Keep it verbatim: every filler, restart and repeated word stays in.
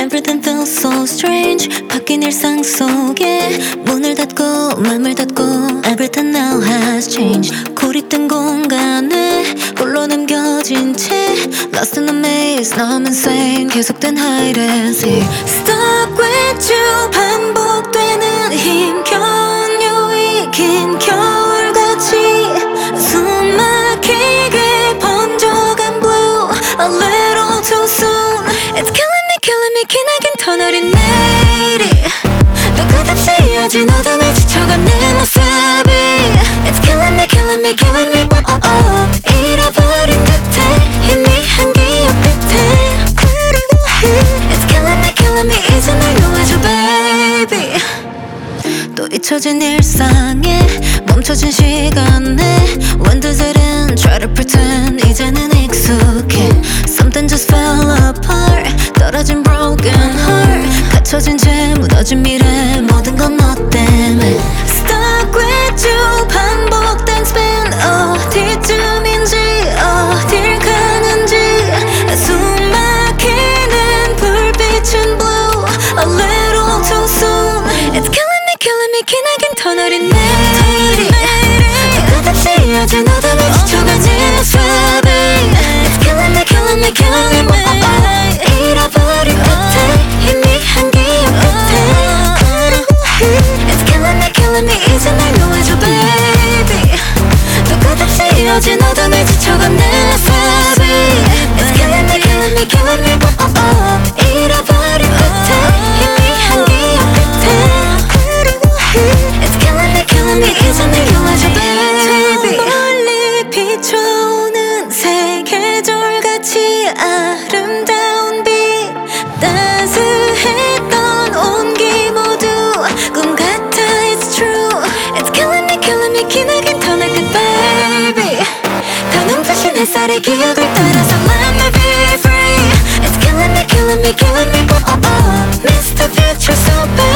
Everything feels so strange. 바뀐 일상 속에 문을 닫고 맘을 닫고 Everything now has changed. 고립된 공간에 홀로 남겨진 채 Lost in the maze, now I'm insane. 계속된 hide and seek. Stuck with you. 반복되는 힘겨운 유익 긴 겨울같이 숨 막히게 번져간 blue. A little too soon. It's killing me, killing me. 기나긴 터널이 내리 또 끝없이 이어진 어둠에 지쳐간 내 모습이 It's killing me, killing me, killing me. Oh, oh, oh. 잃어버린 듯해 희미한 기억 끝에 It's killing me, killing me. 이제 날 놓아줘 baby. 또 잊혀진 일상에 멈춰진 시간에 When does it end? Try to pretend 이제는 익숙해. Something just fell apart. 떨어진 broken heart. 갇혀진 채 무너진 미래 모든 건 너 때문에 Stuck with you. 반복된 spin 어디쯤인지 어딜 가는지 숨 막히는 불빛은 blue. A little too soon. It's killing me, killing me. 기나긴 터널이 내리 또 끝없이 이어진 어둠에 지쳐간 네 모습이 It's killing me, killing me, killing me. Oh, oh. 잃어버린 끝에 희미한 기억 끝에 It's killing me, killing me. 이제 날 놓아줘 baby. 또 끝없이 이어진 어둠에 지쳐간 내 모습이 It's killing me, killing me, killing me. Oh, oh, oh. 잃어버린 끝에 희미한 기억 끝에 It's killing me, killing me. 이제 날 놓아줘 baby. 멀리 비춰오는 새 계절같이 아름다운 빛 따스했던 온기 모두 꿈 같아. It's true. It's killing me, killing me. 기나긴 터널 끝 baby. 더 눈부신 햇살의 기억을 따라서 let me be free. It's killing me, killing me, killing me. Oh, oh, oh. Miss the future so bad.